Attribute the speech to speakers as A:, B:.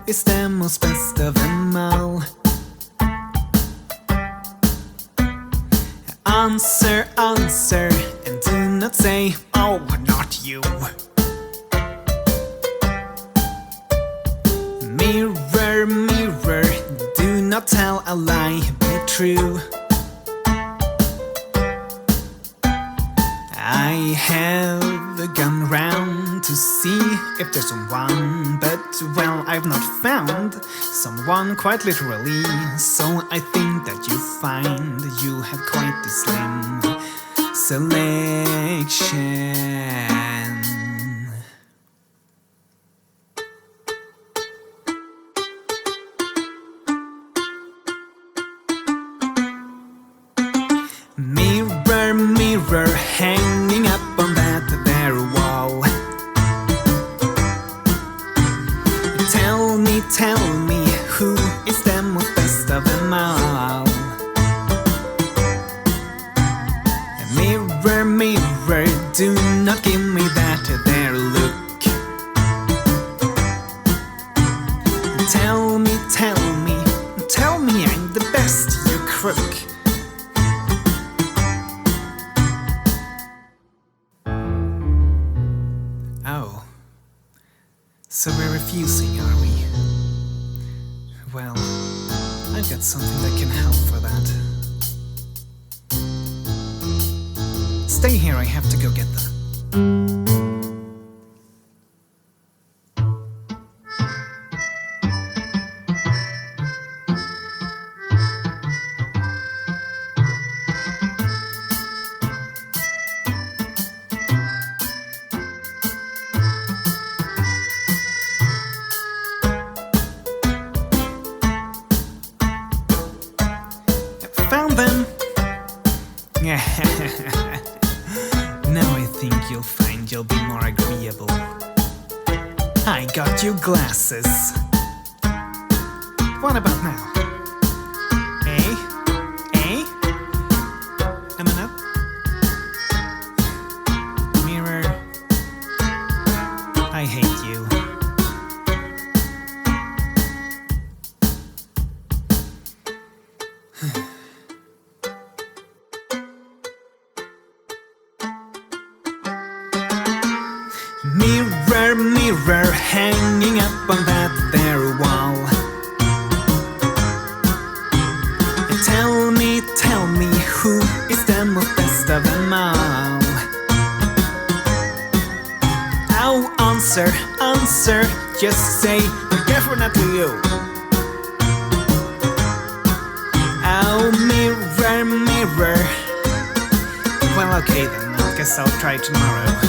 A: is the most best of them all? Answer, answer, and do not say, oh, not you. Mirror, mirror, do not tell a lie, be true. I have gone round to see if there's someone, but well, I've not found someone quite literally. So I think that you find you have quite the slim selection. Mirror, mirror, hanging up on that there wall. Tell me, who is the most best of them all? Mirror, mirror, do not give me that there look. Tell me I'm the best, you crook. Oh, so we're refusing, are we? Well, I've got something that can help for that. Stay here, I have to go get them. Found them! Now I think you'll find you'll be more agreeable. I got you glasses. What about now? Eh? Eh? Am I up? Mirror. I hate you. Mirror, mirror, hanging up on that there wall. Tell me, who is the most best of them all? Oh, answer, answer, just say, definitely you. Oh, mirror, mirror. Well, okay then, I guess I'll try tomorrow.